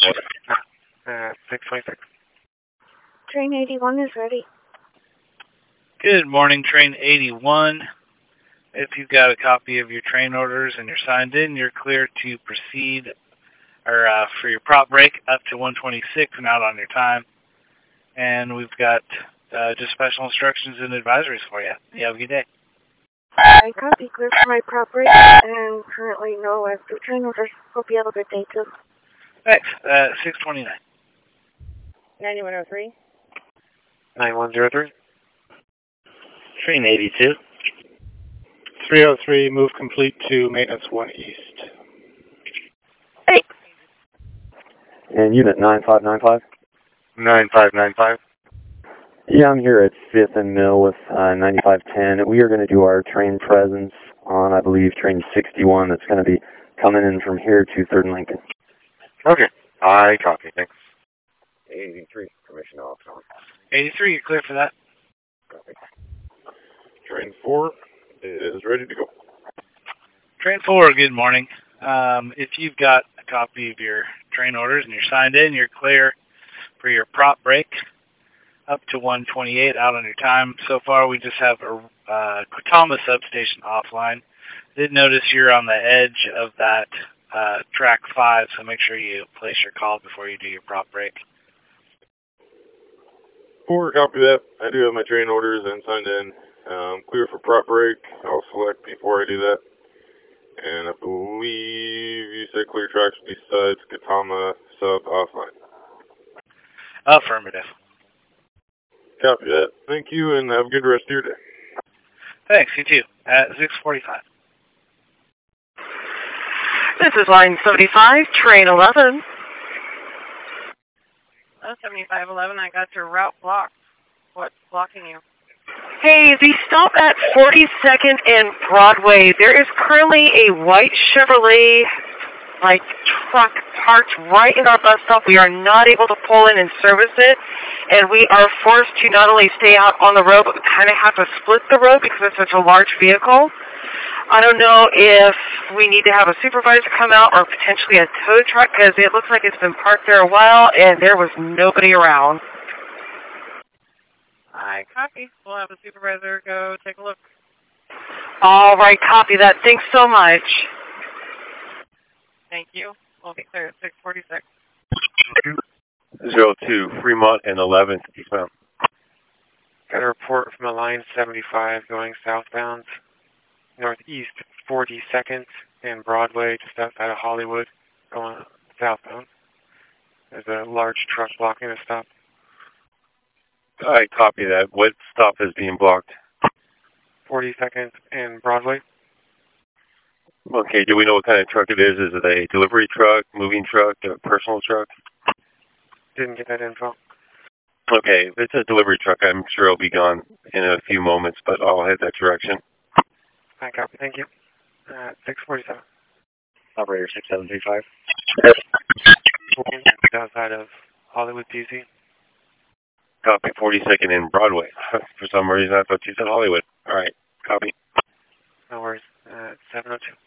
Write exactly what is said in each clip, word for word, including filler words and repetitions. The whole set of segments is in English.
Uh, six twenty-six. Train eighty-one is ready. Good morning, Train eighty-one. If you've got a copy of your train orders and you're signed in, you're clear to proceed or uh, for your prop break up to one twenty-six and out on your time. And we've got uh, just special instructions and advisories for you. You have a good day. I copy, clear for my prop break, and currently no active train orders. Hope you have a good day, too. Thanks. Uh, six twenty-nine. ninety-one oh three. nine one zero three. Train eighty-two. three oh three, move complete to maintenance one east. Hey. And unit nine five nine five? nine five nine five. Yeah, I'm here at fifth and Mill with uh, ninety-five ten. We are going to do our train presence on, I believe, train sixty-one that's going to be coming in from here to third and Lincoln. Okay. I copy. Thanks. eighty-three, permission off. eighty-three, you're clear for that. Copy. Train four is ready to go. Train four, good morning. Um, if you've got a copy of your train orders and you're signed in, you're clear for your prop break up to one twenty-eight out on your time. So far, we just have a uh, Quitama substation offline. Did notice you're on the edge of that uh, track five, so make sure you place your call before you do your prop break. Four, copy that. I do have my train orders and signed in. Um, clear for prop break. I'll select before I do that. And I believe you said clear tracks besides Quitama sub offline. Affirmative. Copy that. Thank you, and have a good rest of your day. Thanks, you too. At six forty-five. This is line seventy-five, train eleven. Oh, seventy-five eleven, I got your route blocked. What's blocking you? Hey, the stop at forty-second and Broadway. There is currently a white Chevrolet like truck parked right in our bus stop. We are not able to pull in and service it, and we are forced to not only stay out on the road, but we kind of have to split the road because it's such a large vehicle. I don't know if we need to have a supervisor come out or potentially a tow truck because it looks like it's been parked there a while and there was nobody around. I copy. We'll have a supervisor go take a look. All right, copy that. Thanks so much. Thank you. We'll be clear at six forty-six. Zero two, Fremont and eleventh eastbound. Got a report from a line seventy-five going southbound, northeast forty-second and Broadway, just outside of Hollywood, going southbound. There's a large truck blocking the stop. I copy that. What stop is being blocked? forty-second and Broadway. Okay, do we know what kind of truck it is? Is it a delivery truck, moving truck, a personal truck? Didn't get that info. Okay, if it's a delivery truck, I'm sure it'll be gone in a few moments, but I'll head that direction. I copy. Thank you. Uh, six forty-seven. Operator six seven three five. Outside of Hollywood, D C. Copy, forty-second in Broadway. For some reason, I thought you said Hollywood. All right, copy. No worries. Uh, seven oh two.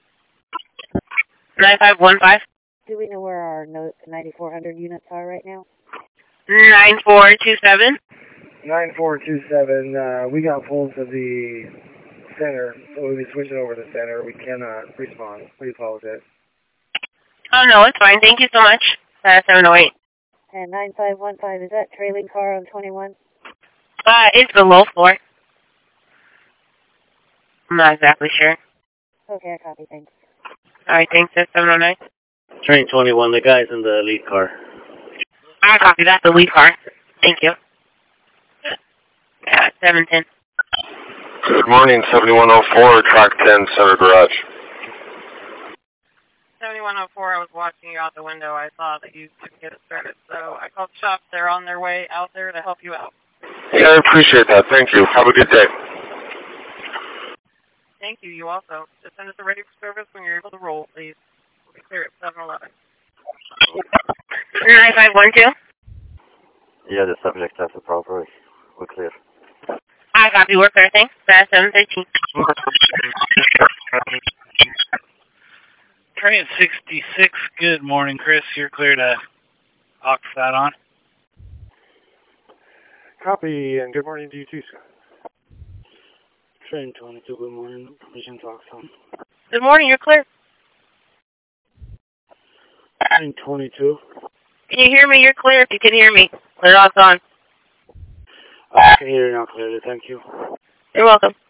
nine five one five. Do we know where our ninety-four hundred units are right now? nine four two seven. nine four two seven, uh, we got pulled to the center, so we'll be switching over to the center. We cannot respond. We apologize. Oh, no, it's fine. Thank you so much. Uh, seven oh eight. And nine five one five, is that trailing car on twenty-one? Uh, it's the low floor. I'm not exactly sure. Okay, I copy, thanks. All right, thanks. That's seven oh nine. Train twenty-one, the guy's in the lead car. I copy that, the lead car. Thank you. Yeah, seven ten. Good morning, seventy-one oh four, track ten, center garage. seventy-one oh four, I was watching you out the window. I saw that you couldn't get it started, so I called the shop. They're on their way out there to help you out. Yeah, I appreciate that. Thank you. Have a good day. Thank you. You also. Just send us a ready for service when you're able to roll, please. We'll be clear at seven eleven. nine five one two. Yeah, the subject has the proper. We're clear. I copy. We're clear. Thanks. That's seven thirteen. Train sixty-six, good morning, Chris. You're clear to aux that on. Copy, and good morning to you too, Scott. Train twenty-two, good morning. Permission to aux on. Good morning, you're clear. Train twenty-two. Can you hear me? You're clear. If you can hear me, clear aux on. I can hear you now clearly, thank you. You're welcome.